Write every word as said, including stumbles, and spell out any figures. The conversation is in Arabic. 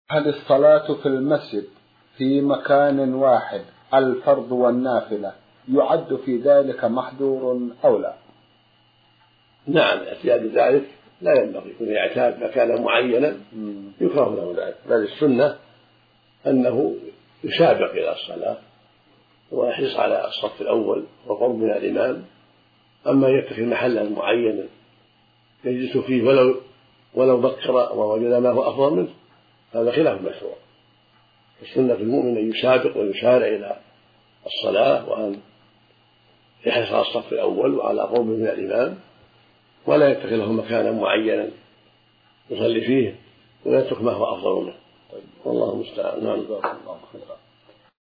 هل الصلاة في المسجد في مكان واحد الفرض والنافلة يعد في ذلك محظور أو لا؟ نعم، اعتياد ذلك لا ينبغي، يكون يعتاد مكانا معينا يكره له ذلك، بل السنة أنه يسابق إلى الصلاة ويحرص على الصف الأول وقرب من الإمام. أما يتخذ محلا معينا يجلس فيه ولو ولو بكر ووجد ما هو أفضل منه هذا خلاف مشروع. السنة في المؤمن أن يسابق ويسارع إلى الصلاة وأن يحرص على الصف الأول وعلى قرب من الإمام، ولا يتخذ له مكانا معينا يصلي فيه ويترك ما هو أفضل منه. والله المستعان. نعم.